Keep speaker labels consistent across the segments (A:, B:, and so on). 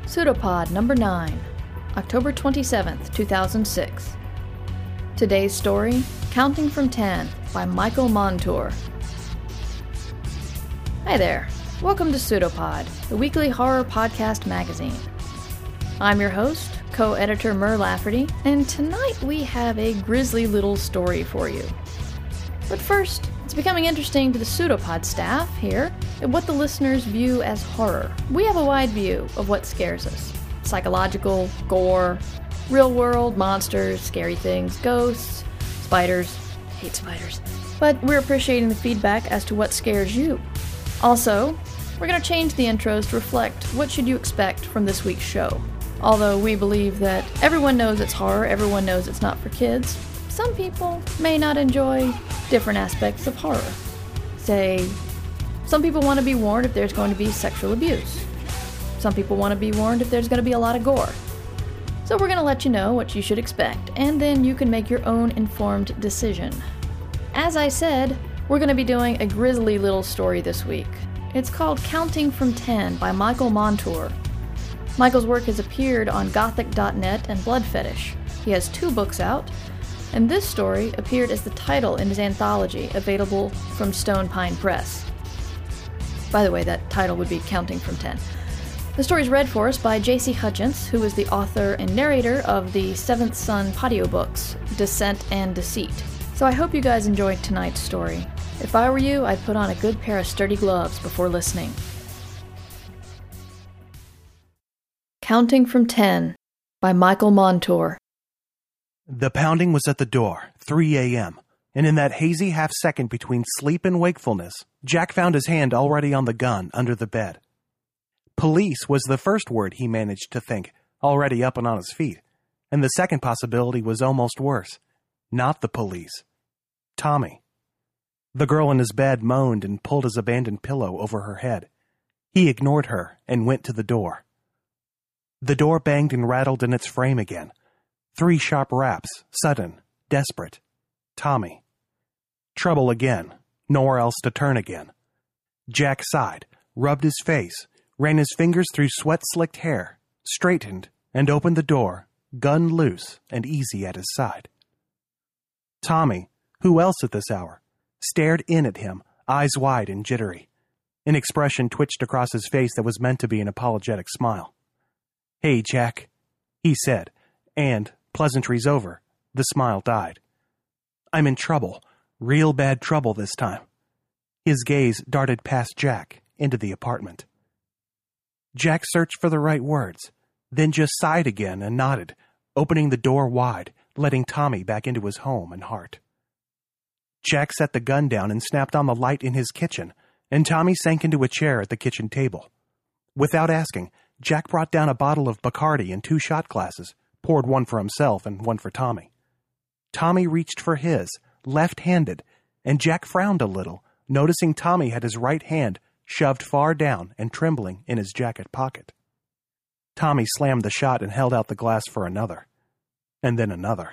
A: Pseudopod number 9, October 27th, 2006. Today's story, Counting from 10 by Michael Montour. Hi there, welcome to Pseudopod, the weekly horror podcast magazine. I'm your host, co-editor Mur Lafferty, and tonight we have a grisly little story for you. But first, it's becoming interesting to the Pseudopod staff here at what the listeners view as horror. We have a wide view of what scares us. Psychological, gore, real world, monsters, scary things, ghosts, spiders. Hate spiders. But we're appreciating the feedback as to what scares you. Also, we're going to change the intros to reflect what should you expect from this week's show. Although we believe that everyone knows it's horror, everyone knows it's not for kids, some people may not enjoy different aspects of horror. Say, some people want to be warned if there's going to be sexual abuse. Some people want to be warned if there's going to be a lot of gore. So we're going to let you know what you should expect, and then you can make your own informed decision. As I said, we're going to be doing a grisly little story this week. It's called Counting from 10 by Michael Montour. Michael's work has appeared on Gothic.net and Blood Fetish. He has 2 books out, and this story appeared as the title in his anthology, available from Stone Pine Press. By the way, that title would be Counting from 10. The story is read for us by J.C. Hutchins, who is the author and narrator of the Seventh Son patio books, Descent and Deceit. So I hope you guys enjoyed tonight's story. If I were you, I'd put on a good pair of sturdy gloves before listening. Counting from 10 by Michael Montour.
B: The pounding was at the door, 3 a.m., and in that hazy half-second between sleep and wakefulness, Jack found his hand already on the gun under the bed. Police was the first word he managed to think, already up and on his feet, and the second possibility was almost worse. Not the police. Tommy. The girl in his bed moaned and pulled his abandoned pillow over her head. He ignored her and went to the door. The door banged and rattled in its frame again. 3 sharp raps, sudden, desperate. Tommy. Trouble again. Nowhere else to turn again. Jack sighed, rubbed his face, ran his fingers through sweat-slicked hair, straightened, and opened the door, gun loose and easy at his side. Tommy, who else at this hour, stared in at him, eyes wide and jittery. An expression twitched across his face that was meant to be an apologetic smile. "Hey, Jack," he said, and, pleasantries over, the smile died. "I'm in trouble, real bad trouble this time." His gaze darted past Jack, into the apartment. Jack searched for the right words, then just sighed again and nodded, opening the door wide, letting Tommy back into his home and heart. Jack set the gun down and snapped on the light in his kitchen, and Tommy sank into a chair at the kitchen table. Without asking, Jack brought down a bottle of Bacardi and 2 shot glasses, poured one for himself and one for Tommy. Tommy reached for his, left-handed, and Jack frowned a little, noticing Tommy had his right hand shoved far down and trembling in his jacket pocket. Tommy slammed the shot and held out the glass for another. And then another.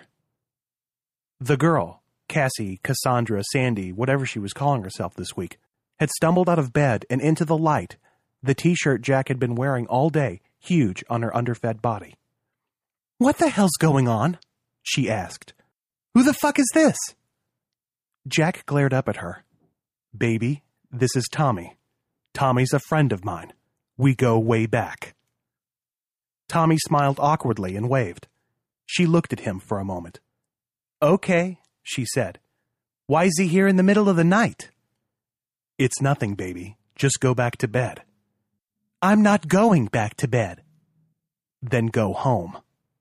B: The girl, Cassie, Cassandra, Sandy, whatever she was calling herself this week, had stumbled out of bed and into the light, the t-shirt Jack had been wearing all day, huge on her underfed body. "What the hell's going on?" she asked. "Who the fuck is this?" Jack glared up at her. "Baby, this is Tommy. Tommy's a friend of mine. We go way back." Tommy smiled awkwardly and waved. She looked at him for a moment. "Okay," she said. "Why is he here in the middle of the night?" "It's nothing, baby. Just go back to bed." "I'm not going back to bed." "Then go home."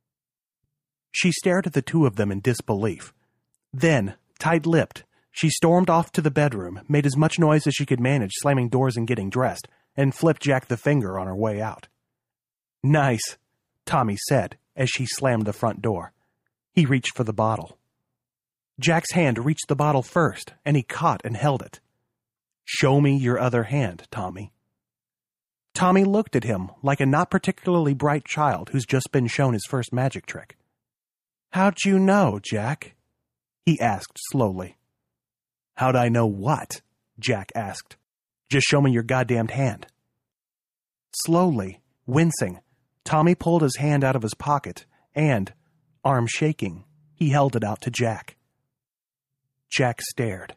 B: She stared at the 2 of them in disbelief. Then, tight-lipped, she stormed off to the bedroom, made as much noise as she could manage slamming doors and getting dressed, and flipped Jack the finger on her way out. "Nice," Tommy said as she slammed the front door. He reached for the bottle. Jack's hand reached the bottle first, and he caught and held it. "Show me your other hand, Tommy." Tommy looked at him like a not particularly bright child who's just been shown his first magic trick. "How'd you know, Jack?" he asked slowly. "How'd I know what?" Jack asked. "Just show me your goddamned hand." Slowly, wincing, Tommy pulled his hand out of his pocket and, arm shaking, he held it out to Jack. Jack stared.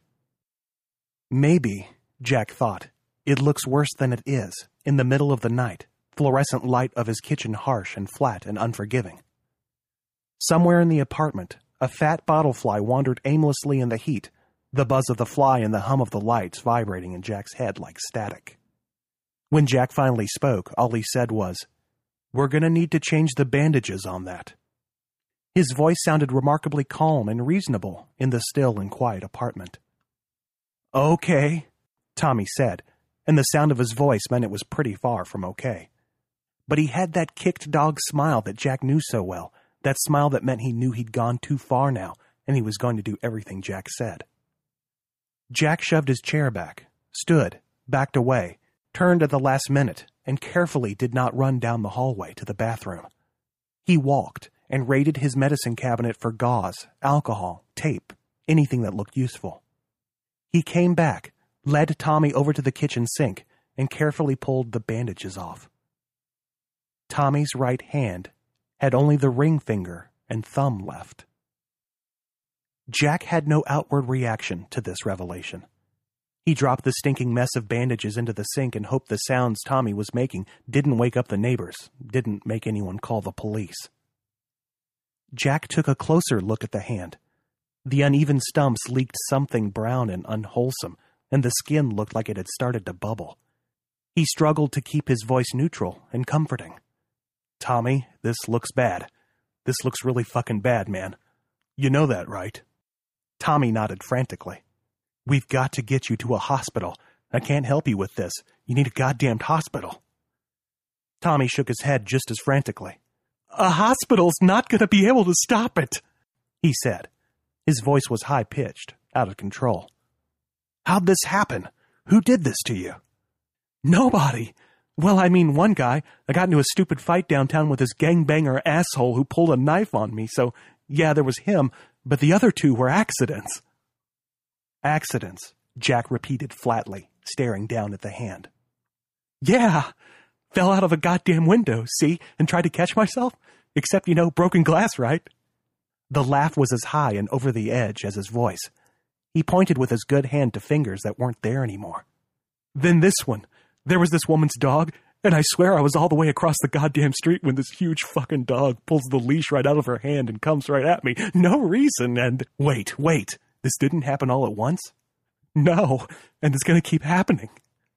B: Maybe, Jack thought, it looks worse than it is, in the middle of the night, fluorescent light of his kitchen harsh and flat and unforgiving. Somewhere in the apartment, a fat bottlefly wandered aimlessly in the heat, the buzz of the fly and the hum of the lights vibrating in Jack's head like static. When Jack finally spoke, all he said was, "We're going to need to change the bandages on that." His voice sounded remarkably calm and reasonable in the still and quiet apartment. "Okay," Tommy said, and the sound of his voice meant it was pretty far from okay. But he had that kicked dog smile that Jack knew so well, that smile that meant he knew he'd gone too far now, and he was going to do everything Jack said. Jack shoved his chair back, stood, backed away, turned at the last minute, and carefully did not run down the hallway to the bathroom. He walked and raided his medicine cabinet for gauze, alcohol, tape, anything that looked useful. He came back, led Tommy over to the kitchen sink, and carefully pulled the bandages off. Tommy's right hand had only the ring finger and thumb left. Jack had no outward reaction to this revelation. He dropped the stinking mess of bandages into the sink and hoped the sounds Tommy was making didn't wake up the neighbors, didn't make anyone call the police. Jack took a closer look at the hand. The uneven stumps leaked something brown and unwholesome, and the skin looked like it had started to bubble. He struggled to keep his voice neutral and comforting. "Tommy, this looks bad. This looks really fucking bad, man. You know that, right?" Tommy nodded frantically. "We've got to get you to a hospital. I can't help you with this. You need a goddamned hospital." Tommy shook his head just as frantically. "A hospital's not going to be able to stop it," he said. His voice was high-pitched, out of control. "How'd this happen? Who did this to you?" "Nobody. Well, I mean, one guy. I got into a stupid fight downtown with this gangbanger asshole who pulled a knife on me, so, yeah, there was him, but the other two were accidents." "Accidents," Jack repeated flatly, staring down at the hand. "Yeah. Fell out of a goddamn window, see, and tried to catch myself? Except, broken glass, right?" The laugh was as high and over the edge as his voice. He pointed with his good hand to fingers that weren't there anymore. "Then this one. There was this woman's dog, and I swear I was all the way across the goddamn street when this huge fucking dog pulls the leash right out of her hand and comes right at me. No reason, and... Wait. This didn't happen all at once? No, and it's gonna keep happening."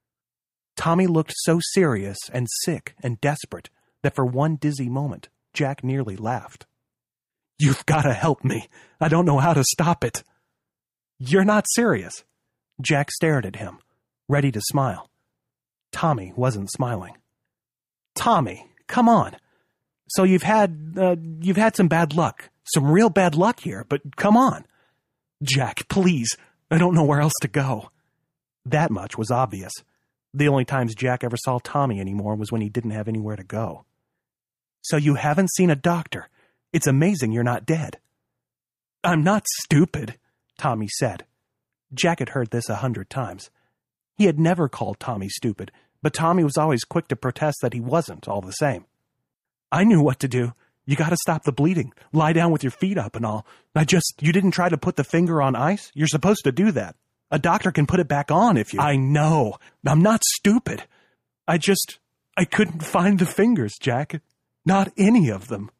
B: Tommy looked so serious and sick and desperate that for one dizzy moment, Jack nearly laughed. "You've gotta help me. I don't know how to stop it." "You're not serious." Jack stared at him, ready to smile. Tommy wasn't smiling. "Tommy, come on. So you've had some bad luck. Some real bad luck here, but come on." "Jack, please. I don't know where else to go." That much was obvious. The only times Jack ever saw Tommy anymore was when he didn't have anywhere to go. "So you haven't seen a doctor. It's amazing you're not dead." "I'm not stupid," Tommy said. Jack had heard this 100 times. He had never called Tommy stupid, but Tommy was always quick to protest that he wasn't, all the same. "I knew what to do. You gotta stop the bleeding. Lie down with your feet up and all. You didn't try to put the finger on ice? You're supposed to do that. A doctor can put it back on if you..." "I know. I'm not stupid. I couldn't find the fingers, Jack. Not any of them."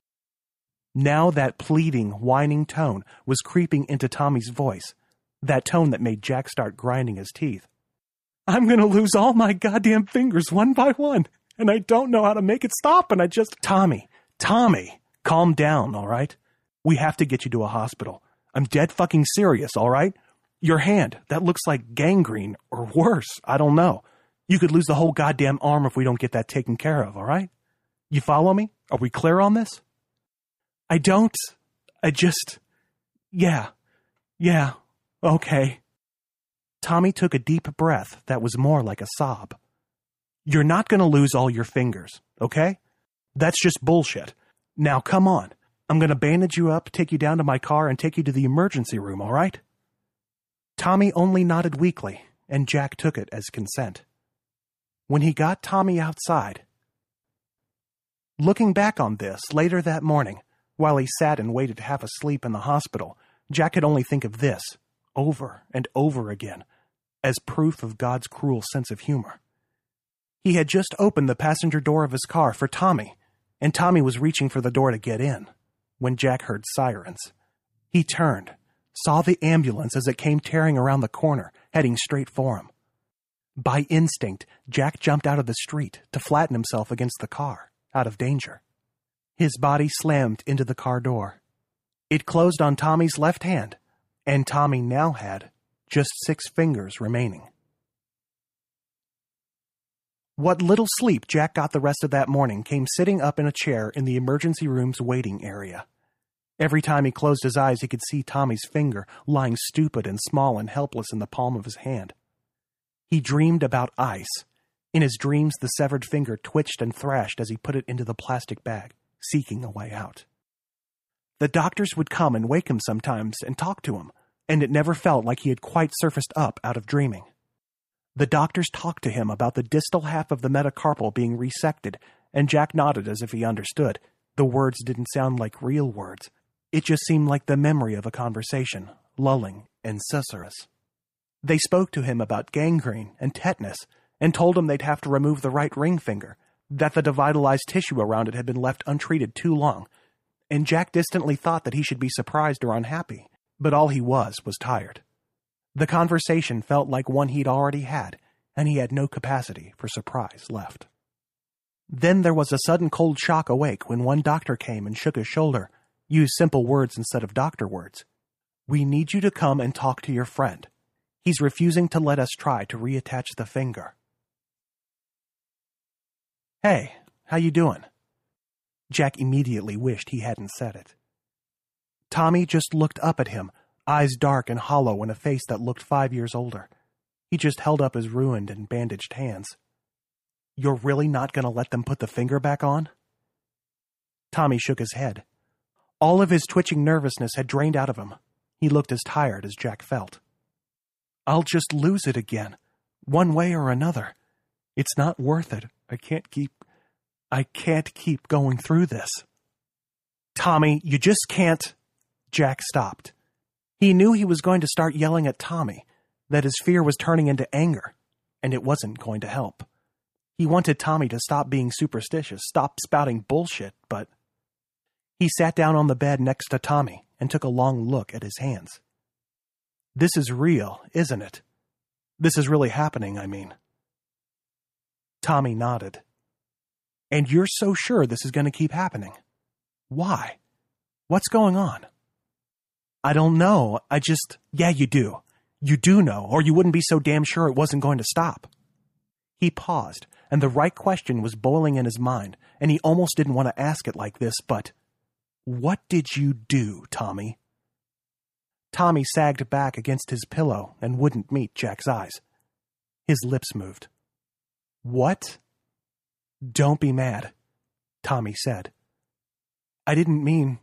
B: Now that pleading, whining tone was creeping into Tommy's voice, that tone that made Jack start grinding his teeth. "I'm gonna lose all my goddamn fingers one by one, and I don't know how to make it stop, and I just..." Tommy, calm down, all right? We have to get you to a hospital. I'm dead fucking serious, all right? Your hand, that looks like gangrene, or worse, I don't know. You could lose the whole goddamn arm if we don't get that taken care of, all right? You follow me? Are we clear on this? Yeah, okay. Tommy took a deep breath that was more like a sob. "You're not going to lose all your fingers, okay? That's just bullshit. Now, come on. I'm going to bandage you up, take you down to my car, and take you to the emergency room, all right?" Tommy only nodded weakly, and Jack took it as consent. When he got Tommy outside, Looking back on this, later that morning, while he sat and waited half asleep in the hospital, Jack could only think of this, over and over again, as proof of God's cruel sense of humor. He had just opened the passenger door of his car for Tommy, and Tommy was reaching for the door to get in, when Jack heard sirens. He turned, saw the ambulance as it came tearing around the corner, heading straight for him. By instinct, Jack jumped out of the street to flatten himself against the car, out of danger. His body slammed into the car door. It closed on Tommy's left hand, and Tommy now had just 6 fingers remaining. What little sleep Jack got the rest of that morning came sitting up in a chair in the emergency room's waiting area. Every time he closed his eyes, he could see Tommy's finger lying stupid and small and helpless in the palm of his hand. He dreamed about ice. In his dreams, the severed finger twitched and thrashed as he put it into the plastic bag, seeking a way out. The doctors would come and wake him sometimes and talk to him, and it never felt like he had quite surfaced up out of dreaming. The doctors talked to him about the distal half of the metacarpal being resected, and Jack nodded as if he understood. The words didn't sound like real words. It just seemed like the memory of a conversation, lulling and susurrus. They spoke to him about gangrene and tetanus, and told him they'd have to remove the right ring finger, that the devitalized tissue around it had been left untreated too long, and Jack distantly thought that he should be surprised or unhappy, but all he was tired. The conversation felt like one he'd already had, and he had no capacity for surprise left. Then there was a sudden cold shock awake when one doctor came and shook his shoulder, used simple words instead of doctor words. "We need you to come and talk to your friend. He's refusing to let us try to reattach the finger." "Hey, how you doing?" Jack immediately wished he hadn't said it. Tommy just looked up at him, eyes dark and hollow in a face that looked 5 years older. He just held up his ruined and bandaged hands. "You're really not going to let them put the finger back on?" Tommy shook his head. All of his twitching nervousness had drained out of him. He looked as tired as Jack felt. "I'll just lose it again, one way or another. It's not worth it. I can't keep going through this." "Tommy, you just can't..." Jack stopped. He knew he was going to start yelling at Tommy, that his fear was turning into anger, and it wasn't going to help. He wanted Tommy to stop being superstitious, stop spouting bullshit, but... He sat down on the bed next to Tommy and took a long look at his hands. "This is real, isn't it? This is really happening, I mean." Tommy nodded. "And you're so sure this is going to keep happening? Why? What's going on?" "I don't know, Yeah, you do. You do know, or you wouldn't be so damn sure it wasn't going to stop." He paused, and the right question was boiling in his mind, and he almost didn't want to ask it like this, but... "What did you do, Tommy?" Tommy sagged back against his pillow and wouldn't meet Jack's eyes. His lips moved. "What?" "Don't be mad," Tommy said. "I didn't mean...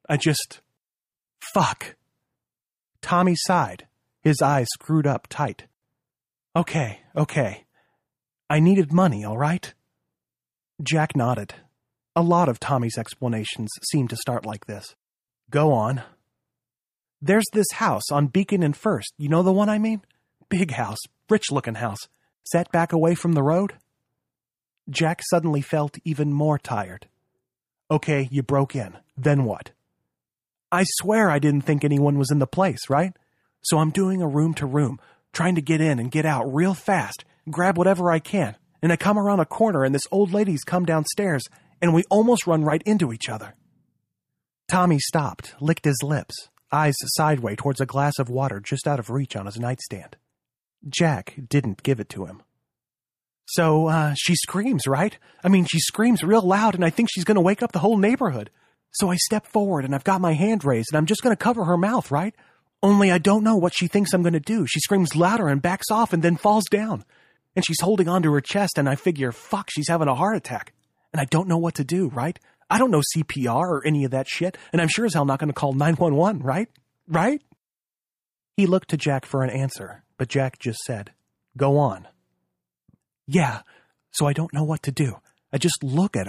B: Fuck." Tommy sighed, his eyes screwed up tight. Okay. I needed money, all right?" Jack nodded. A lot of Tommy's explanations seemed to start like this. "Go on." "There's this house on Beacon and First, you know the one I mean? Big house, rich-looking house, set back away from the road." Jack suddenly felt even more tired. "Okay, you broke in. Then what?" "I swear I didn't think anyone was in the place, right? So I'm doing a room-to-room, trying to get in and get out real fast, grab whatever I can, and I come around a corner and this old lady's come downstairs, and we almost run right into each other." Tommy stopped, licked his lips, eyes sideways towards a glass of water just out of reach on his nightstand. Jack didn't give it to him. "So, she screams, right? I mean, she screams real loud, and I think she's going to wake up the whole neighborhood. So I step forward, and I've got my hand raised, and I'm just going to cover her mouth, right? Only I don't know what she thinks I'm going to do. She screams louder and backs off and then falls down. And she's holding onto her chest, and I figure, fuck, she's having a heart attack. And I don't know what to do, right? I don't know CPR or any of that shit, and I'm sure as hell not going to call 911, right? Right?" He looked to Jack for an answer, but Jack just said, "Go on." "Yeah, so I don't know what to do. I just look at her,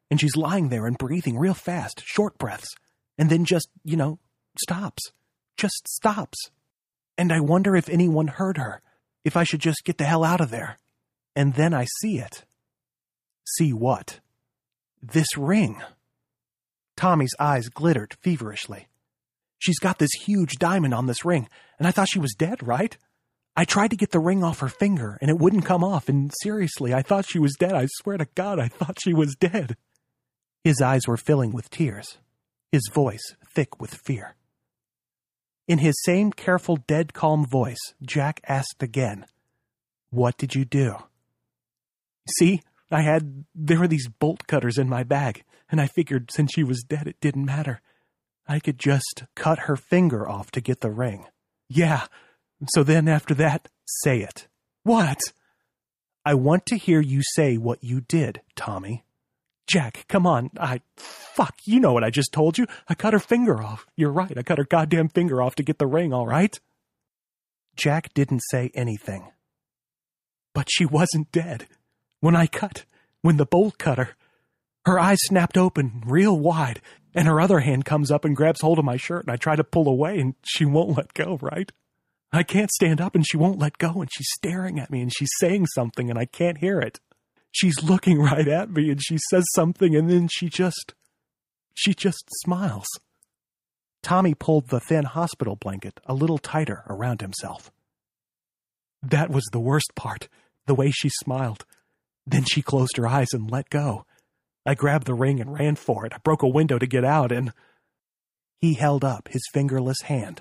B: and she's lying there and breathing real fast, short breaths, and then just, stops. Just stops. And I wonder if anyone heard her, if I should just get the hell out of there. And then I see it. See what? This ring. Tommy's eyes glittered feverishly. She's got this huge diamond on this ring, and I thought she was dead, right? I tried to get the ring off her finger, and it wouldn't come off, and seriously, I thought she was dead. I swear to God, I thought she was dead. His eyes were filling with tears, his voice thick with fear. In his same careful, dead calm voice, Jack asked again, "What did you do?" See, there were these bolt cutters in my bag, and I figured since she was dead, it didn't matter. I could just cut her finger off to get the ring. Yeah, so then after that, say it. What? I want to hear you say what you did, Tommy. Jack, come on. You know what I just told you. I cut her finger off. You're right, I cut her goddamn finger off to get the ring, all right? Jack didn't say anything. But she wasn't dead. When the bolt cut her eyes snapped open real wide, and her other hand comes up and grabs hold of my shirt, and I try to pull away, and she won't let go, right? I can't stand up, and she won't let go, and she's staring at me, and she's saying something, and I can't hear it. She's looking right at me, and she says something, and then she just smiles. Tommy pulled the thin hospital blanket a little tighter around himself. That was the worst part, the way she smiled. Then she closed her eyes and let go. I grabbed the ring and ran for it. I broke a window to get out, and he held up his fingerless hand.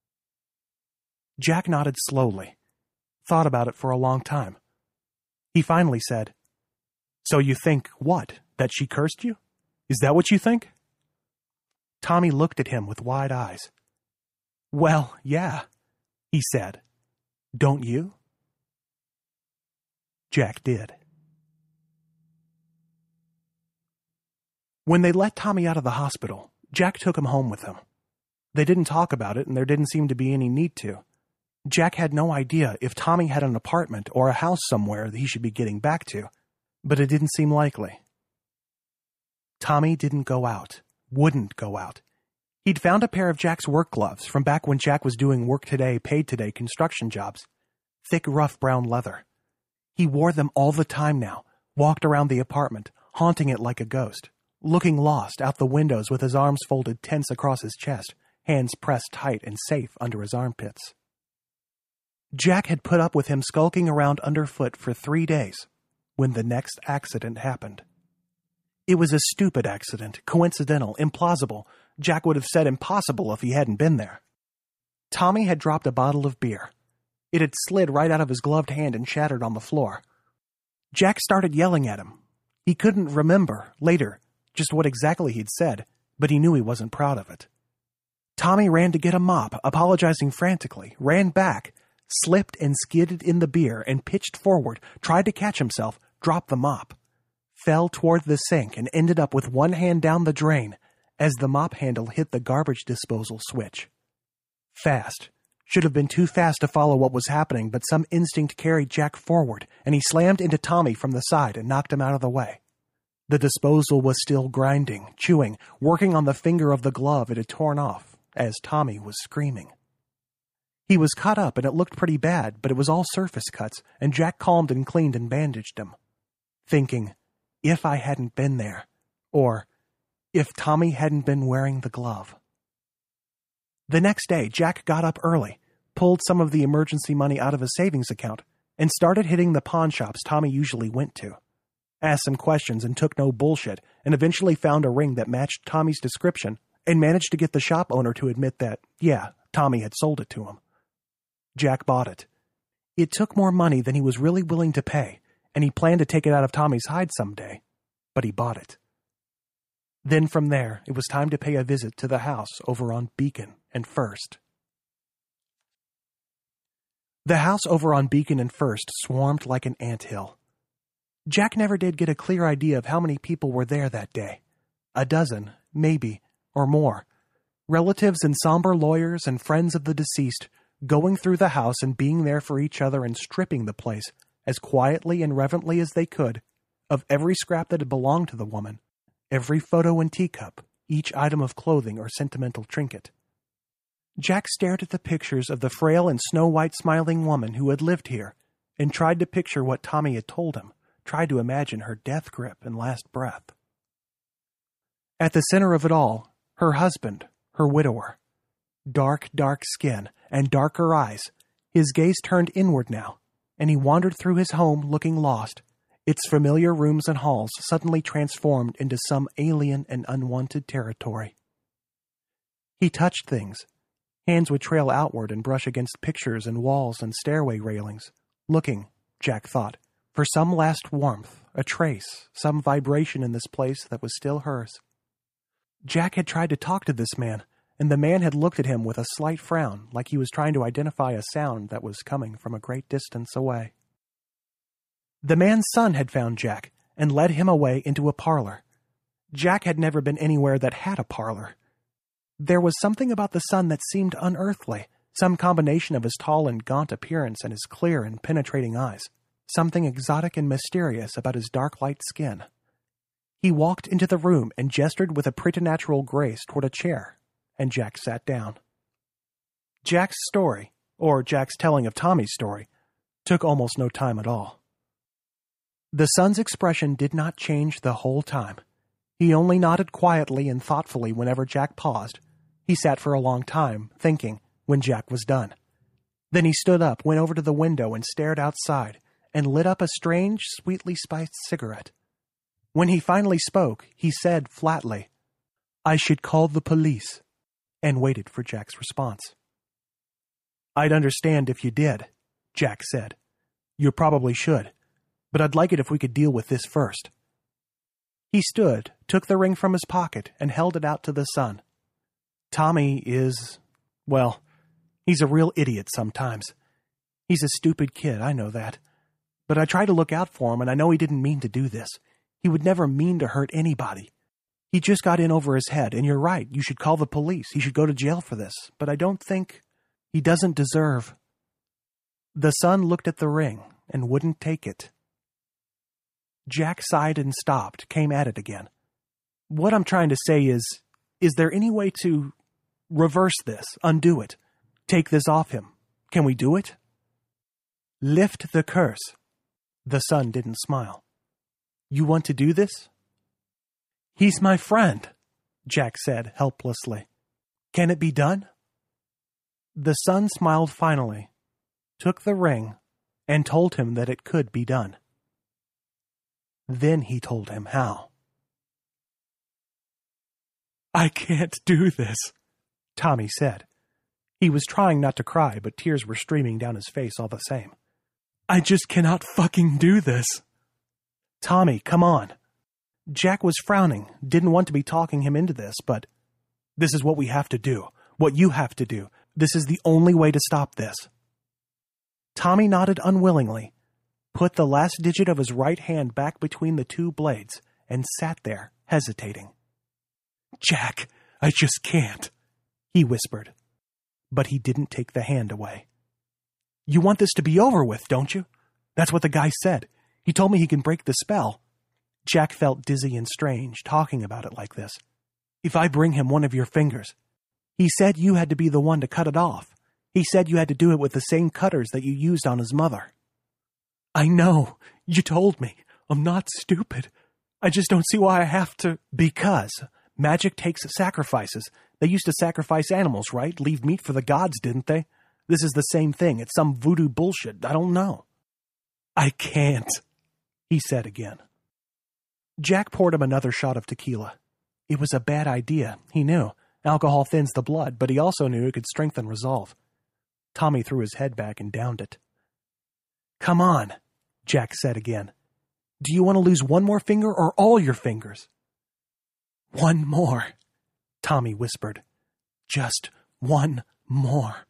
B: Jack nodded slowly, thought about it for a long time. He finally said, "So you think what? That she cursed you? Is that what you think?" Tommy looked at him with wide eyes. "Well, yeah," he said. "Don't you?" Jack did. When they let Tommy out of the hospital, Jack took him home with him. They didn't talk about it, and there didn't seem to be any need to. Jack had no idea if Tommy had an apartment or a house somewhere that he should be getting back to, but it didn't seem likely. Tommy didn't go out, wouldn't go out. He'd found a pair of Jack's work gloves from back when Jack was doing work today, paid today construction jobs. Thick, rough brown leather. He wore them all the time now, walked around the apartment, haunting it like a ghost, looking lost out the windows with his arms folded tense across his chest, hands pressed tight and safe under his armpits. Jack had put up with him skulking around underfoot for 3 days when the next accident happened. It was a stupid accident, coincidental, implausible. Jack would have said impossible if he hadn't been there. Tommy had dropped a bottle of beer. It had slid right out of his gloved hand and shattered on the floor. Jack started yelling at him. He couldn't remember, later, just what exactly he'd said, but he knew he wasn't proud of it. Tommy ran to get a mop, apologizing frantically, ran back, slipped and skidded in the beer and pitched forward, tried to catch himself, dropped the mop, fell toward the sink and ended up with one hand down the drain as the mop handle hit the garbage disposal switch. Fast. Should have been too fast to follow what was happening, but some instinct carried Jack forward, and he slammed into Tommy from the side and knocked him out of the way. The disposal was still grinding, chewing, working on the finger of the glove it had torn off, as Tommy was screaming. He was cut up, and it looked pretty bad, but it was all surface cuts, and Jack calmed and cleaned and bandaged him, thinking, if I hadn't been there, or if Tommy hadn't been wearing the glove. The next day, Jack got up early, pulled some of the emergency money out of his savings account, and started hitting the pawn shops Tommy usually went to. Asked some questions and took no bullshit, and eventually found a ring that matched Tommy's description, and managed to get the shop owner to admit that, yeah, Tommy had sold it to him. Jack bought it. It took more money than he was really willing to pay, and he planned to take it out of Tommy's hide someday, but he bought it. Then from there, it was time to pay a visit to the house over on Beacon and First. The house over on Beacon and First swarmed like an anthill. Jack never did get a clear idea of how many people were there that day. 12, maybe, or more. Relatives and somber lawyers and friends of the deceased going through the house and being there for each other and stripping the place, as quietly and reverently as they could, of every scrap that had belonged to the woman, every photo and teacup, each item of clothing or sentimental trinket. Jack stared at the pictures of the frail and snow-white smiling woman who had lived here and tried to picture what Tommy had told him, tried to imagine her death grip and last breath. At the center of it all, her husband, her widower. Dark, dark skin and darker eyes, his gaze turned inward now, and he wandered through his home looking lost, its familiar rooms and halls suddenly transformed into some alien and unwanted territory. He touched things. Hands would trail outward and brush against pictures and walls and stairway railings, looking, Jack thought, for some last warmth, a trace, some vibration in this place that was still hers. Jack had tried to talk to this man, and the man had looked at him with a slight frown, like he was trying to identify a sound that was coming from a great distance away. The man's son had found Jack and led him away into a parlor. Jack had never been anywhere that had a parlor. There was something about the son that seemed unearthly, some combination of his tall and gaunt appearance and his clear and penetrating eyes, something exotic and mysterious about his dark light skin. He walked into the room and gestured with a preternatural grace toward a chair, and Jack sat down. Jack's story, or Jack's telling of Tommy's story, took almost no time at all. The son's expression did not change the whole time. He only nodded quietly and thoughtfully whenever Jack paused. He sat for a long time, thinking, when Jack was done. Then he stood up, went over to the window and stared outside, and lit up a strange, sweetly spiced cigarette. When he finally spoke, he said flatly, "I should call the police," and waited for Jack's response. "I'd understand if you did," Jack said. "You probably should, but I'd like it if we could deal with this first." He stood, took the ring from his pocket, and held it out to the son. "Tommy is, well, he's a real idiot sometimes. He's a stupid kid, I know that. But I try to look out for him, and I know he didn't mean to do this. He would never mean to hurt anybody. He just got in over his head, and you're right, you should call the police. He should go to jail for this. But I don't think he doesn't deserve." The son looked at the ring and wouldn't take it. Jack sighed and stopped, came at it again. "What I'm trying to say is there any way to reverse this, undo it, take this off him? Can we do it?" "Lift the curse." The son didn't smile. "You want to do this?" "He's my friend," Jack said helplessly. "Can it be done?" The son smiled finally, took the ring, and told him that it could be done. Then he told him how. "I can't do this," Tommy said. He was trying not to cry, but tears were streaming down his face all the same. "I just cannot fucking do this." "Tommy, come on." Jack was frowning, didn't want to be talking him into this, but this is what we have to do, what you have to do. This is the only way to stop this. Tommy nodded unwillingly, put the last digit of his right hand back between the two blades, and sat there, hesitating. "Jack, I just can't," he whispered. But he didn't take the hand away. "You want this to be over with, don't you? That's what the guy said. He told me he can break the spell." Jack felt dizzy and strange talking about it like this. "If I bring him one of your fingers, he said you had to be the one to cut it off. He said you had to do it with the same cutters that you used on his mother." "I know. You told me. I'm not stupid. I just don't see why I have to." "Because magic takes sacrifices. They used to sacrifice animals, right? Leave meat for the gods, didn't they? This is the same thing. It's some voodoo bullshit. I don't know." "I can't," he said again. Jack poured him another shot of tequila. It was a bad idea, he knew. Alcohol thins the blood, but he also knew it could strengthen resolve. Tommy threw his head back and downed it. "Come on," Jack said again. "Do you want to lose one more finger or all your fingers?" "One more," Tommy whispered. "Just one more."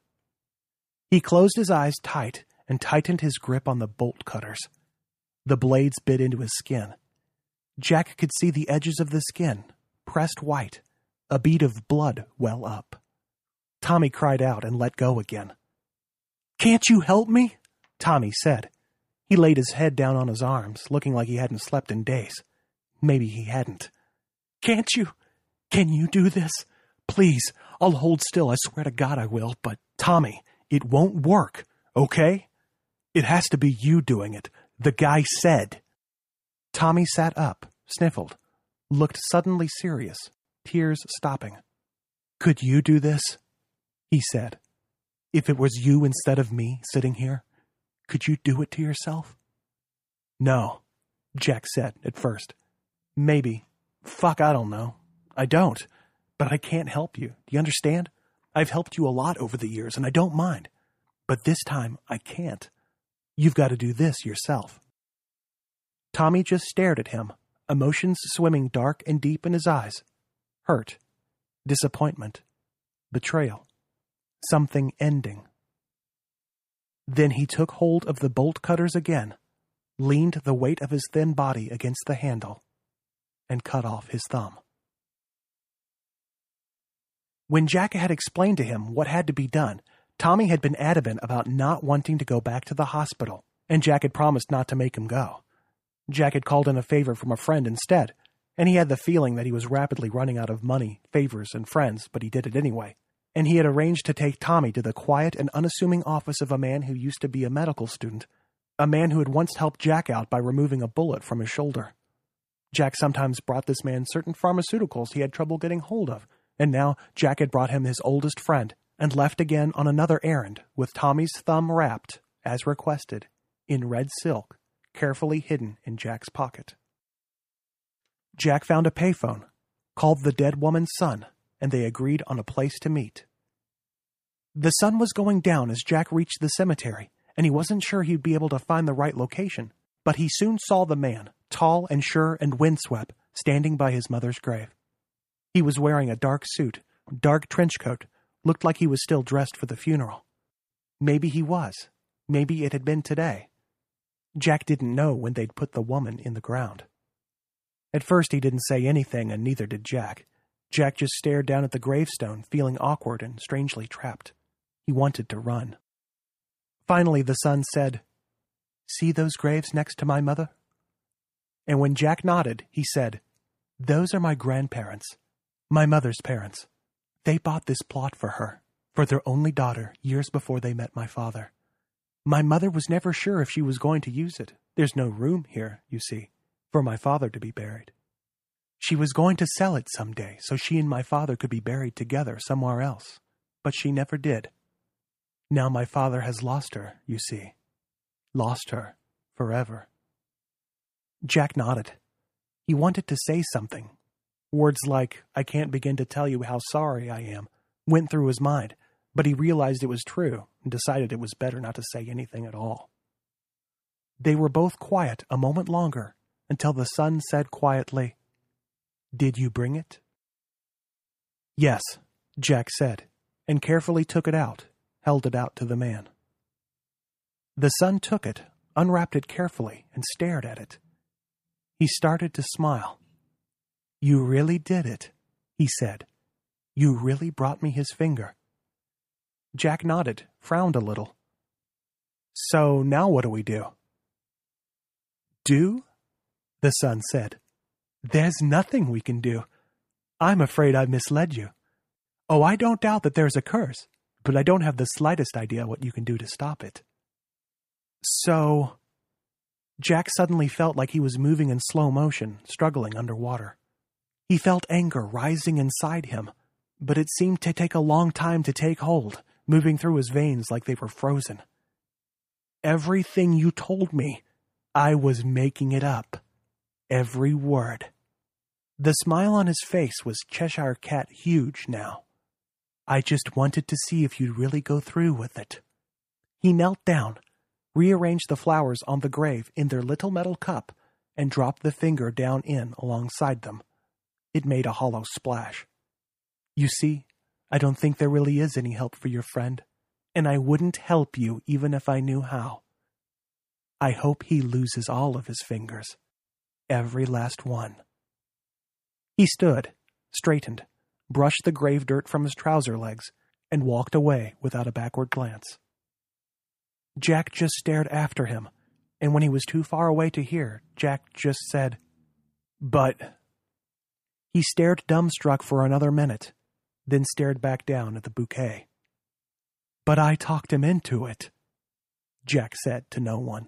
B: He closed his eyes tight and tightened his grip on the bolt cutters. The blades bit into his skin. Jack could see the edges of the skin, pressed white, a bead of blood well up. Tommy cried out and let go again. "Can't you help me?" Tommy said. He laid his head down on his arms, looking like he hadn't slept in days. Maybe he hadn't. Can't you? Can you do this? Please, I'll hold still. I swear to God I will. But, Tommy, it won't work, okay? It has to be you doing it. The guy said. Tommy sat up, sniffled, looked suddenly serious, tears stopping. Could you do this? He said. If it was you instead of me sitting here, could you do it to yourself? No, Jack said at first. Maybe. Fuck, I don't know. I don't. But I can't help you. Do you understand? I've helped you a lot over the years, and I don't mind. But this time, I can't. You've got to do this yourself. Tommy just stared at him, emotions swimming dark and deep in his eyes. Hurt. Disappointment. Betrayal. Something ending. Then he took hold of the bolt cutters again, leaned the weight of his thin body against the handle, and cut off his thumb. When Jack had explained to him what had to be done, Tommy had been adamant about not wanting to go back to the hospital, and Jack had promised not to make him go. Jack had called in a favor from a friend instead, and he had the feeling that he was rapidly running out of money, favors, and friends, but he did it anyway. And he had arranged to take Tommy to the quiet and unassuming office of a man who used to be a medical student, a man who had once helped Jack out by removing a bullet from his shoulder. Jack sometimes brought this man certain pharmaceuticals he had trouble getting hold of, and now Jack had brought him his oldest friend, and left again on another errand, with Tommy's thumb wrapped, as requested, in red silk, carefully hidden in Jack's pocket. Jack found a payphone, called the dead woman's son, and they agreed on a place to meet. The sun was going down as Jack reached the cemetery, and he wasn't sure he'd be able to find the right location, but he soon saw the man, tall and sure and windswept, standing by his mother's grave. He was wearing a dark suit, dark trench coat, looked like he was still dressed for the funeral. Maybe he was. Maybe it had been today. Jack didn't know when they'd put the woman in the ground. At first he didn't say anything, and neither did Jack. Jack just stared down at the gravestone, feeling awkward and strangely trapped. He wanted to run. Finally the son said, "See those graves next to my mother?" And when Jack nodded, he said, "Those are my grandparents, my mother's parents. They bought this plot for her, for their only daughter, years before they met my father. My mother was never sure if she was going to use it. There's no room here, you see, for my father to be buried. She was going to sell it someday so she and my father could be buried together somewhere else, but she never did. Now my father has lost her, you see. Lost her forever." Jack nodded. He wanted to say something. Words like, "I can't begin to tell you how sorry I am," went through his mind, but he realized it was true and decided it was better not to say anything at all. They were both quiet a moment longer until the son said quietly, "Did you bring it?" "Yes," Jack said, and carefully took it out, held it out to the man. The son took it, unwrapped it carefully, and stared at it. He started to smile. "You really did it," he said. "You really brought me his finger." Jack nodded, frowned a little. "So now what do we do?" "Do?" the son said. "There's nothing we can do. I'm afraid I misled you. Oh, I don't doubt that there's a curse, but I don't have the slightest idea what you can do to stop it." "So..." Jack suddenly felt like he was moving in slow motion, struggling underwater. He felt anger rising inside him, but it seemed to take a long time to take hold, moving through his veins like they were frozen. "Everything you told me, I was making it up. Every word." The smile on his face was Cheshire Cat huge now. "I just wanted to see if you'd really go through with it." He knelt down, rearranged the flowers on the grave in their little metal cup, and dropped the finger down in alongside them. It made a hollow splash. "You see, I don't think there really is any help for your friend, and I wouldn't help you even if I knew how. I hope he loses all of his fingers. Every last one." He stood, straightened, brushed the grave dirt from his trouser legs, and walked away without a backward glance. Jack just stared after him, and when he was too far away to hear, Jack just said, "But..." He stared dumbstruck for another minute, then stared back down at the bouquet. "But I talked him into it," Jack said to no one.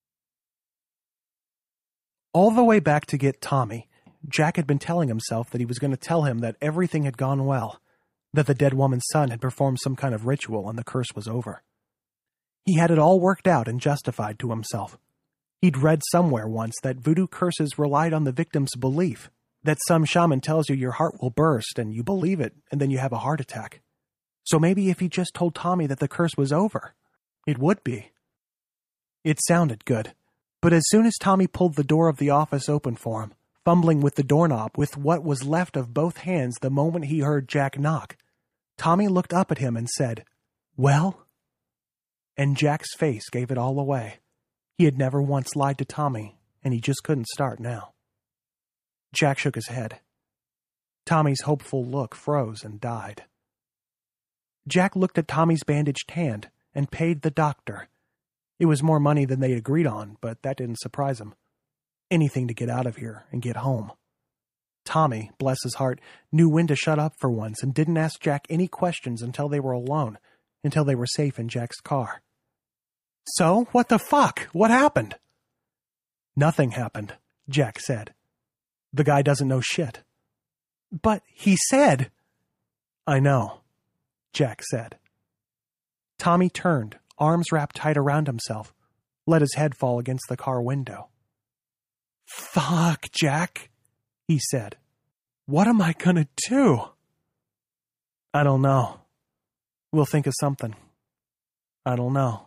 B: All the way back to get Tommy, Jack had been telling himself that he was going to tell him that everything had gone well, that the dead woman's son had performed some kind of ritual and the curse was over. He had it all worked out and justified to himself. He'd read somewhere once that voodoo curses relied on the victim's belief, that some shaman tells you your heart will burst and you believe it and then you have a heart attack. So maybe if he just told Tommy that the curse was over, it would be. It sounded good, but as soon as Tommy pulled the door of the office open for him, fumbling with the doorknob with what was left of both hands the moment he heard Jack knock, Tommy looked up at him and said, "Well?" And Jack's face gave it all away. He had never once lied to Tommy, and he just couldn't start now. Jack shook his head. Tommy's hopeful look froze and died. Jack looked at Tommy's bandaged hand and paid the doctor. It was more money than they agreed on, but that didn't surprise him. Anything to get out of here and get home. Tommy, bless his heart, knew when to shut up for once and didn't ask Jack any questions until they were alone, until they were safe in Jack's car. "So, what the fuck? What happened?" "Nothing happened," Jack said. "The guy doesn't know shit." "But he said—" "I know," Jack said. Tommy turned, arms wrapped tight around himself, let his head fall against the car window. "Fuck, Jack," he said. "What am I gonna do?" "I don't know. We'll think of something. I don't know."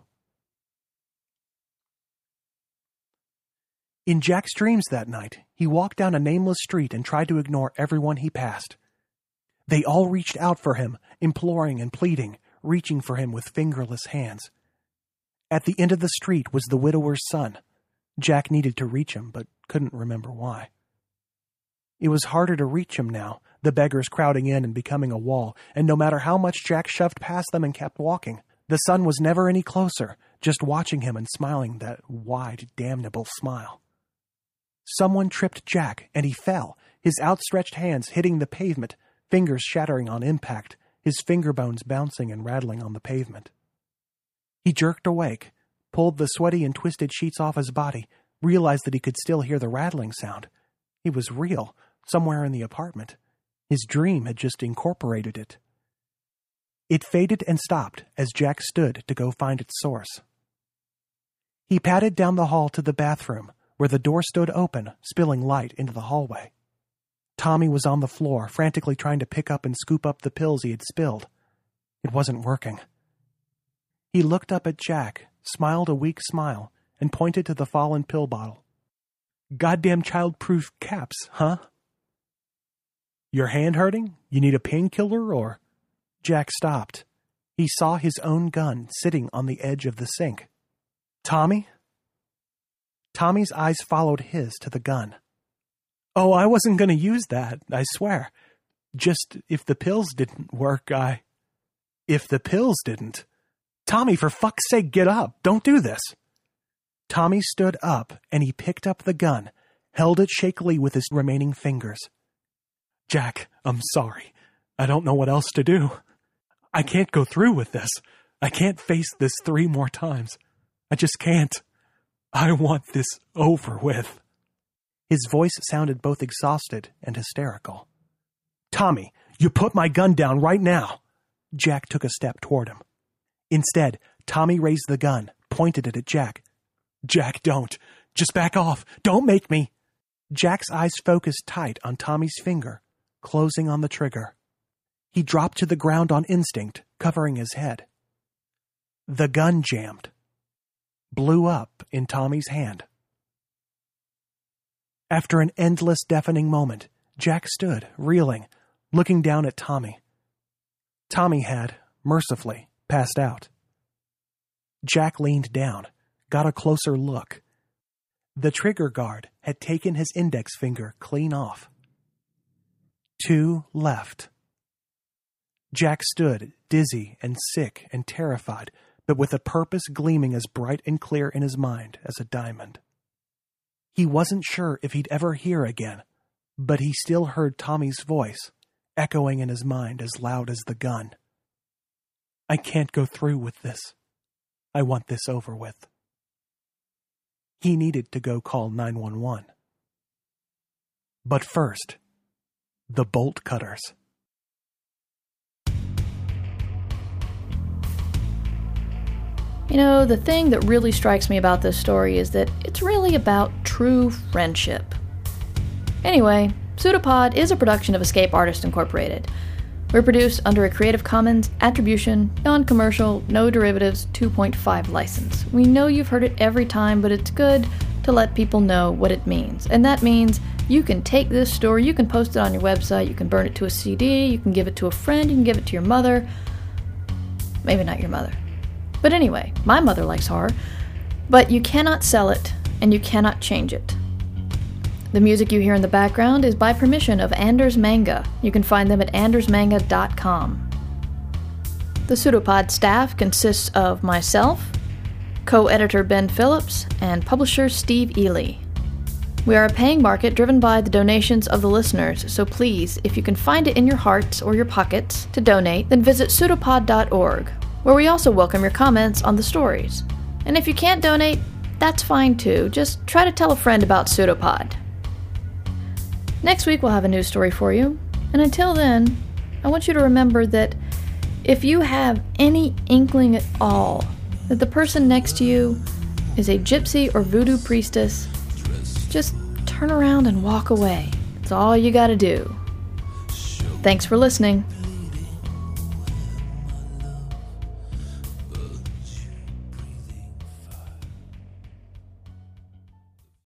B: In Jack's dreams that night, he walked down a nameless street and tried to ignore everyone he passed. They all reached out for him, imploring and pleading, reaching for him with fingerless hands. At the end of the street was the widower's son. Jack needed to reach him, but couldn't remember why. It was harder to reach him now, the beggars crowding in and becoming a wall, and no matter how much Jack shoved past them and kept walking, the son was never any closer, just watching him and smiling that wide, damnable smile. Someone tripped Jack, and he fell, his outstretched hands hitting the pavement, fingers shattering on impact, his finger bones bouncing and rattling on the pavement. He jerked awake, pulled the sweaty and twisted sheets off his body, realized that he could still hear the rattling sound. It was real, somewhere in the apartment. His dream had just incorporated it. It faded and stopped as Jack stood to go find its source. He padded down the hall to the bathroom, where the door stood open, spilling light into the hallway. Tommy was on the floor, frantically trying to pick up and scoop up the pills he had spilled. It wasn't working. He looked up at Jack, smiled a weak smile, and pointed to the fallen pill bottle. "Goddamn child-proof caps, huh?" "Your hand hurting? You need a painkiller, or—" Jack stopped. He saw his own gun sitting on the edge of the sink. "Tommy?" Tommy's eyes followed his to the gun. "Oh, I wasn't going to use that, I swear. Just if the pills didn't work, If the pills didn't? Tommy, for fuck's sake, get up. Don't do this." Tommy stood up, and he picked up the gun, held it shakily with his remaining fingers. "Jack, I'm sorry. I don't know what else to do. I can't go through with this. I can't face this 3 more times. I just can't. I want this over with." His voice sounded both exhausted and hysterical. "Tommy, you put my gun down right now." Jack took a step toward him. Instead, Tommy raised the gun, pointed it at Jack. "Jack, don't. Just back off. Don't make me." Jack's eyes focused tight on Tommy's finger, closing on the trigger. He dropped to the ground on instinct, covering his head. The gun jammed. Blew up in Tommy's hand. After an endless, deafening moment, Jack stood, reeling, looking down at Tommy. Tommy had, mercifully, passed out. Jack leaned down, got a closer look. The trigger guard had taken his index finger clean off. 2 left. Jack stood, dizzy and sick and terrified, but with a purpose gleaming as bright and clear in his mind as a diamond. He wasn't sure if he'd ever hear again, but he still heard Tommy's voice echoing in his mind as loud as the gun. I can't go through with this. I want this over with. He needed to go call 911. But first, the bolt cutters.
A: You know, the thing that really strikes me about this story is that it's really about true friendship. Anyway, Pseudopod is a production of Escape Artists Incorporated. We're produced under a Creative Commons Attribution, Non-Commercial, No Derivatives 2.5 license. We know you've heard it every time, but it's good to let people know what it means. And that means you can take this story, you can post it on your website, you can burn it to a CD, you can give it to a friend, you can give it to your mother. Maybe not your mother. But anyway, my mother likes horror, but you cannot sell it and you cannot change it. The music you hear in the background is by permission of Anders Manga. You can find them at andersmanga.com. The Pseudopod staff consists of myself, co-editor Ben Phillips, and publisher Steve Ely. We are a paying market driven by the donations of the listeners, so please, if you can find it in your hearts or your pockets to donate, then visit pseudopod.org, where we also welcome your comments on the stories. And if you can't donate, that's fine too. Just try to tell a friend about Pseudopod. Next week we'll have a new story for you, and until then, I want you to remember that if you have any inkling at all that the person next to you is a gypsy or voodoo priestess, just turn around and walk away. That's all you gotta do. Thanks for listening.